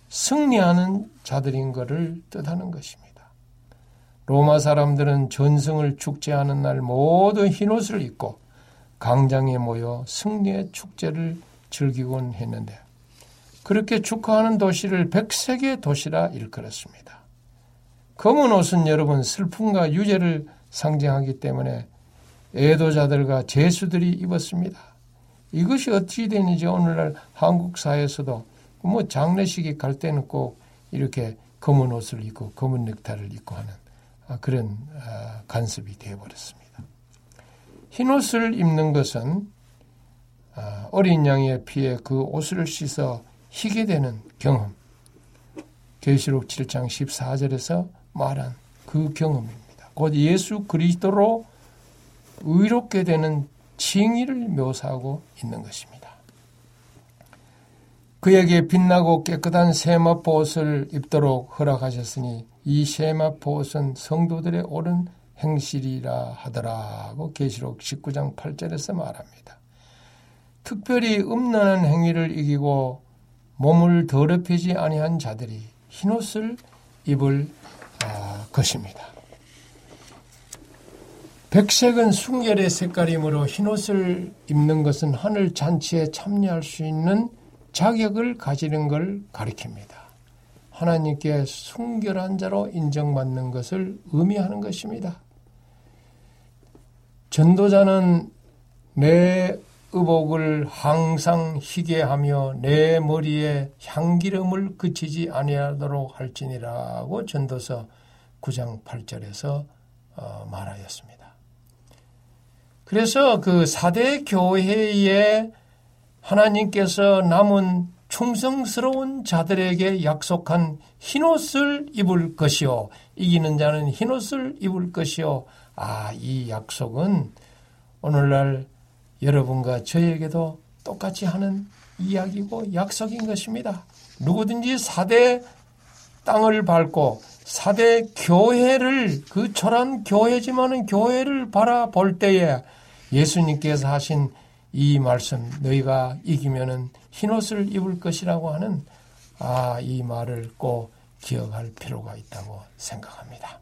승리하는 자들인 것을 뜻하는 것입니다. 로마 사람들은 전승을 축제하는 날 모두 흰옷을 입고 광장에 모여 승리의 축제를 즐기곤 했는데 그렇게 축하하는 도시를 백색의 도시라 일컬었습니다. 검은 옷은 여러분 슬픔과 유죄를 상징하기 때문에 애도자들과 제수들이 입었습니다. 이것이 어찌 되는지 오늘날 한국 사회에서도 뭐 장례식이 갈 때는 꼭 이렇게 검은 옷을 입고 검은 넥타이를 입고 하는 그런 간습이 되어버렸습니다. 흰옷을 입는 것은 어린 양의 피에 그 옷을 씻어 희게 되는 경험, 계시록 칠 장 십사 절에서 말한 그 경험입니다. 곧 예수 그리스도로 의롭게 되는 칭의를 묘사하고 있는 것입니다. 그에게 빛나고 깨끗한 세마포옷을 입도록 허락하셨으니 이 세마포옷은 성도들의 옳은 행실이라 하더라고 계시록 십구 장 팔 절에서 말합니다. 특별히 음란한 행위를 이기고 몸을 더럽히지 아니한 자들이 흰옷을 입을 것입니다. 백색은 순결의 색깔이므로 흰옷을 입는 것은 하늘 잔치에 참여할 수 있는 자격을 가지는 걸 가리킵니다. 하나님께 순결한 자로 인정받는 것을 의미하는 것입니다. 전도자는 내 의복을 항상 희게 하며 내 머리에 향기름을 그치지 아니하도록 할지니라고 전도서 구 장 팔 절에서 말하였습니다. 그래서 그 사대 교회에 하나님께서 남은 충성스러운 자들에게 약속한 흰옷을 입을 것이요 이기는 자는 흰옷을 입을 것이요. 아, 이 약속은 오늘날 여러분과 저에게도 똑같이 하는 이야기고 약속인 것입니다. 누구든지 사대 땅을 밟고 사대 교회를 그 초란 교회지만은 교회를 바라볼 때에 예수님께서 하신 이 말씀 너희가 이기면은 흰옷을 입을 것이라고 하는 아, 이 말을 꼭 기억할 필요가 있다고 생각합니다.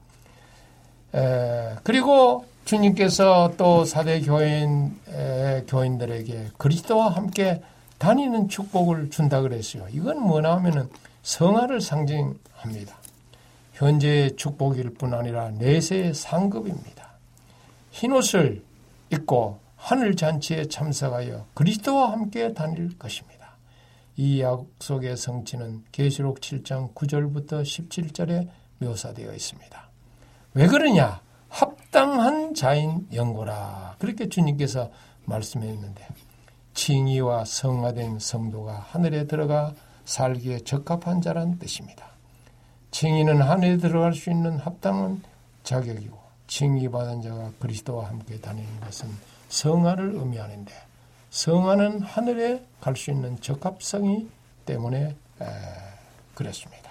에, 그리고 주님께서 또 사대 교인, 에, 교인들에게 그리스도와 함께 다니는 축복을 준다 그랬어요. 이건 뭐냐 하면은 성화를 상징합니다. 현재의 축복일 뿐 아니라 내세의 상급입니다. 흰옷을 입고 하늘잔치에 참석하여 그리스도와 함께 다닐 것입니다. 이 약속의 성취는 계시록 칠 장 구 절부터 십칠 절에 묘사되어 있습니다. 왜 그러냐? 합당한 자인 영고라. 그렇게 주님께서 말씀했는데 칭의와 성화된 성도가 하늘에 들어가 살기에 적합한 자란 뜻입니다. 칭의는 하늘에 들어갈 수 있는 합당한 자격이고 칭의받은 자가 그리스도와 함께 다니는 것은 성화를 의미하는데 성화는 하늘에 갈 수 있는 적합성이 때문에 에, 그랬습니다.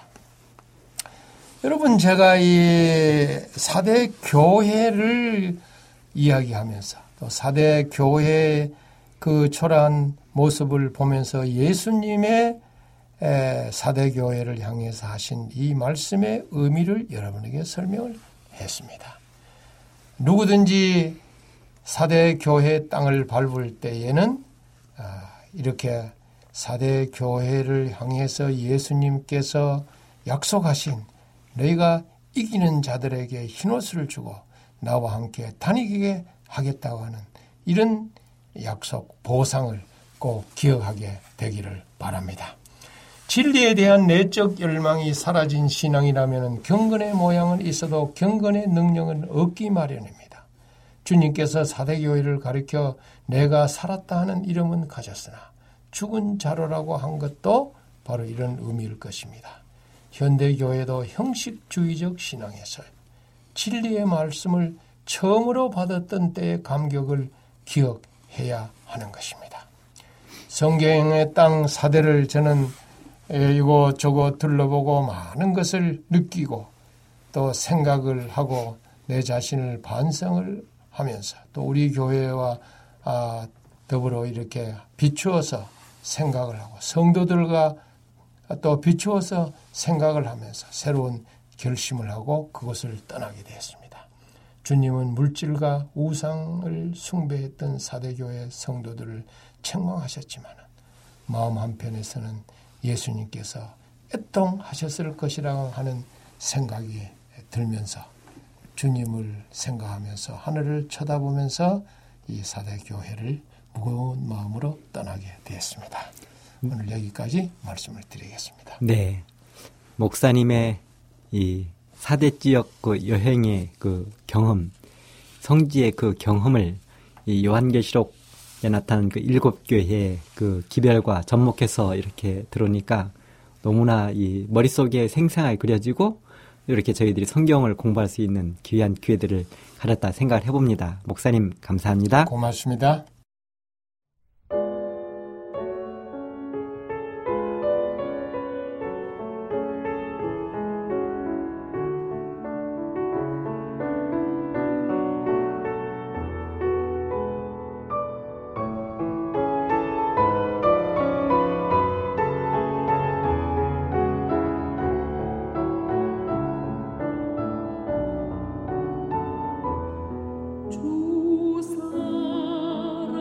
여러분 제가 이 사대 교회를 이야기하면서 또 사대 교회의 그 초라한 모습을 보면서 예수님의 에, 사대 교회를 향해서 하신 이 말씀의 의미를 여러분에게 설명을 했습니다. 누구든지 사대 교회 땅을 밟을 때에는 이렇게 사대 교회를 향해서 예수님께서 약속하신 너희가 이기는 자들에게 흰옷을 주고 나와 함께 다니게 하겠다고 하는 이런 약속, 보상을 꼭 기억하게 되기를 바랍니다. 진리에 대한 내적 열망이 사라진 신앙이라면 경건의 모양은 있어도 경건의 능력은 없기 마련입니다. 주님께서 사대교회를 가리켜 내가 살았다 하는 이름은 가졌으나 죽은 자로라고 한 것도 바로 이런 의미일 것입니다. 현대교회도 형식주의적 신앙에서 진리의 말씀을 처음으로 받았던 때의 감격을 기억해야 하는 것입니다. 성경의 땅 사대를 저는 이곳저곳 둘러보고 많은 것을 느끼고 또 생각을 하고 내 자신을 반성을 하면서 또 우리 교회와 더불어 이렇게 비추어서 생각을 하고 성도들과 또 비추어서 생각을 하면서 새로운 결심을 하고 그곳을 떠나게 되었습니다. 주님은 물질과 우상을 숭배했던 사대교회 성도들을 책망하셨지만 마음 한편에서는 예수님께서 애통하셨을 것이라고 하는 생각이 들면서 주님을 생각하면서 하늘을 쳐다보면서 이 사대교회를 무거운 마음으로 떠나게 되었습니다. 오늘 여기까지 말씀을 드리겠습니다. 네, 목사님의 이 사대 지역 그 여행의 그 경험, 성지의 그 경험을 이 요한계시록에 나타난 그 일곱 교회의 그 기별과 접목해서 이렇게 들으니까 너무나 이 머릿속에 생생하게 그려지고 이렇게 저희들이 성경을 공부할 수 있는 귀한 기회들을 가졌다 생각을 해봅니다. 목사님 감사합니다. 고맙습니다. 주 사랑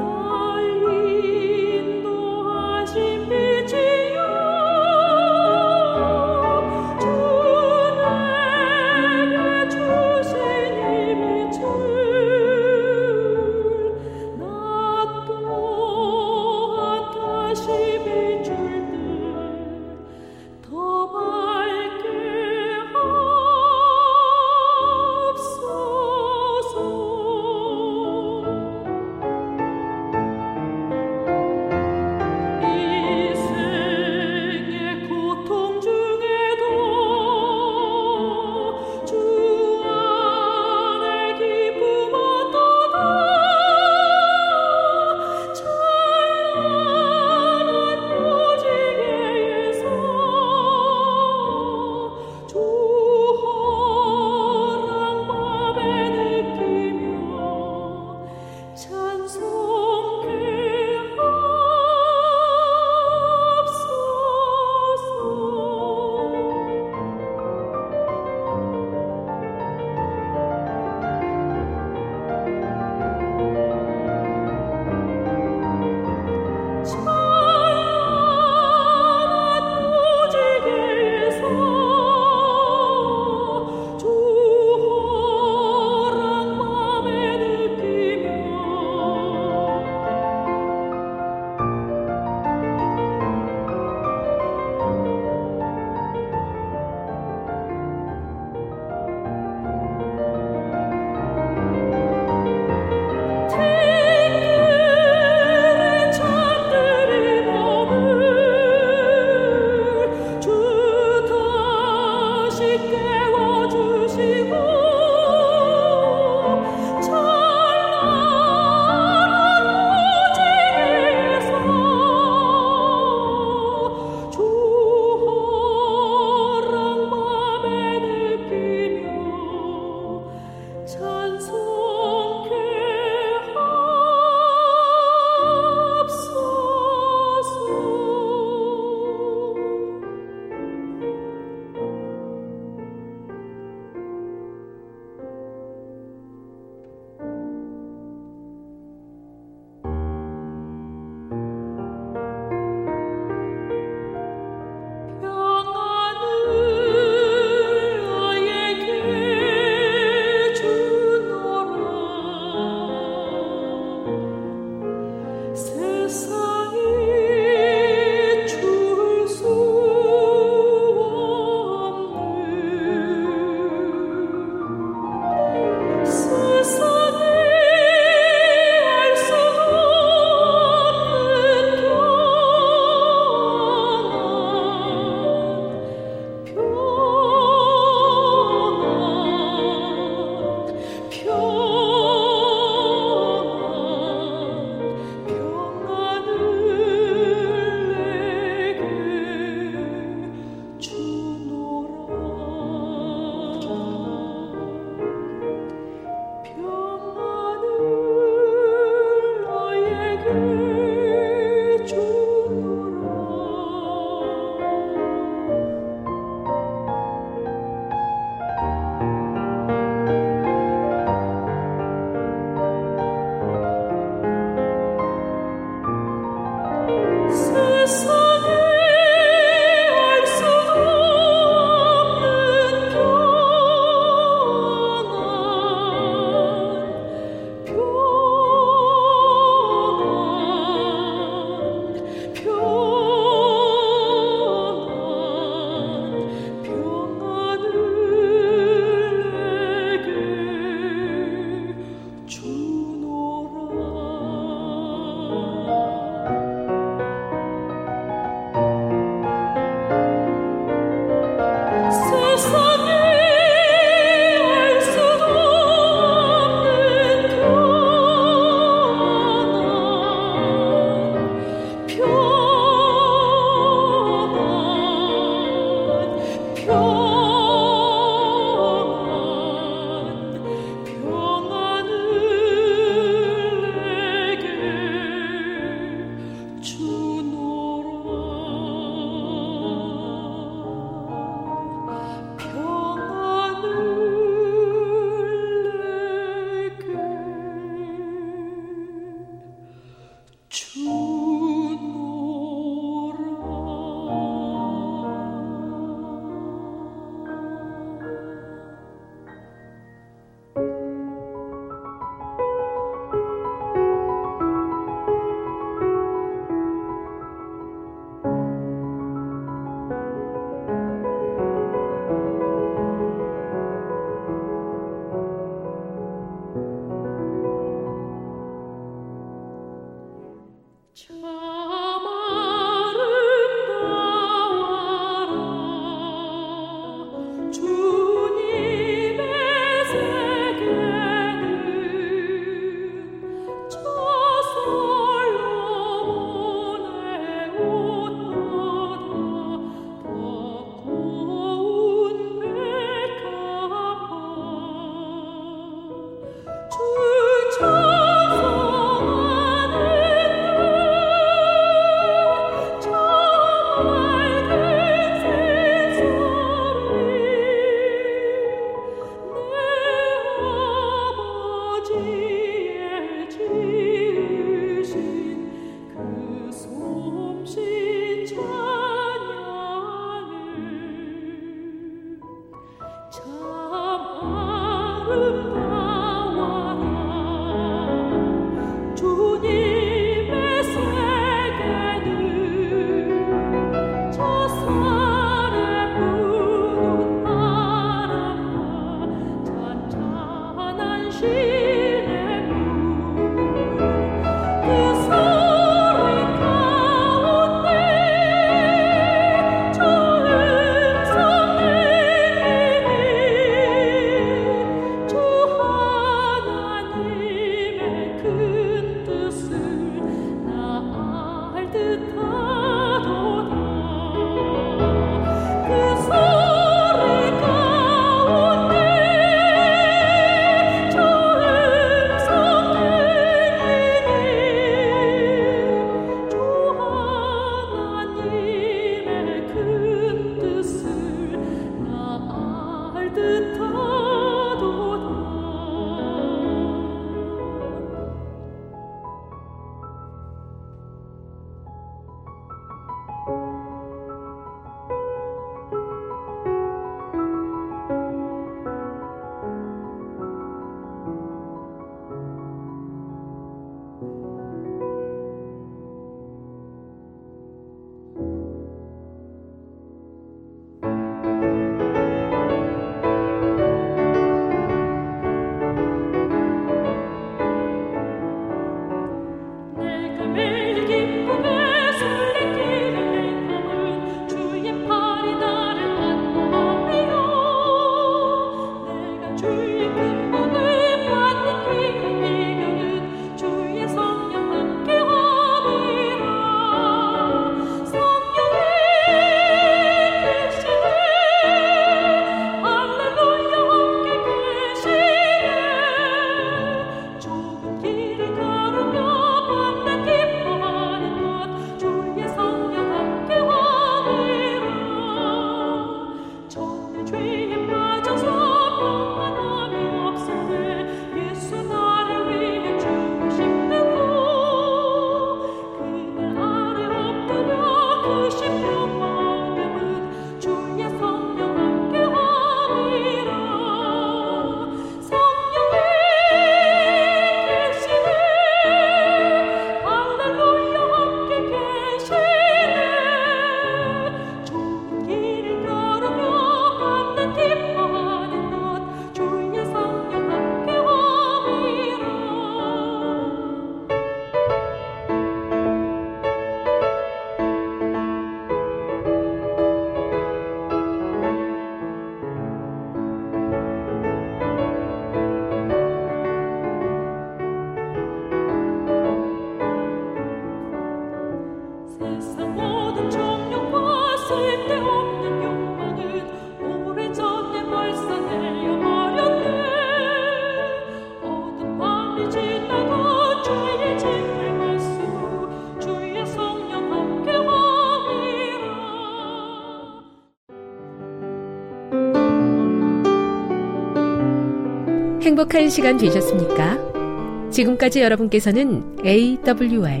행복한 시간 되셨습니까? 지금까지 여러분께서는 에이더블유알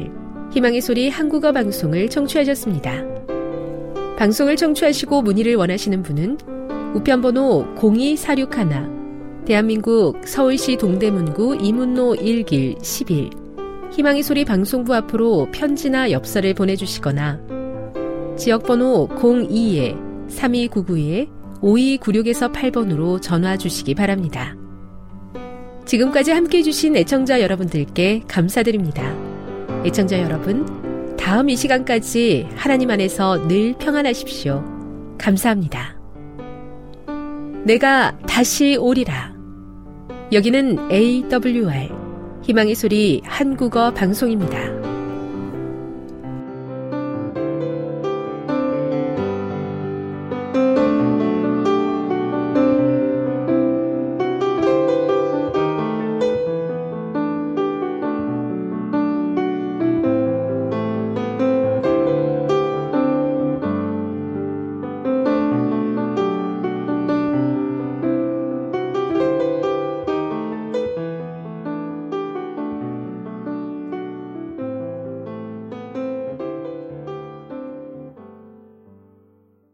희망의 소리 한국어 방송을 청취하셨습니다. 방송을 청취하시고 문의를 원하시는 분은 우편번호 공이사육일, 대한민국 서울시 동대문구 이문로 일 길 십일, 희망의 소리 방송부 앞으로 편지나 엽서를 보내주시거나 지역번호 공이 삼이구구 오이구육에서 팔 번으로 전화 주시기 바랍니다. 지금까지 함께해 주신 애청자 여러분들께 감사드립니다. 애청자 여러분, 다음 이 시간까지 하나님 안에서 늘 평안하십시오. 감사합니다. 내가 다시 오리라. 여기는 에이더블유알 희망의 소리 한국어 방송입니다.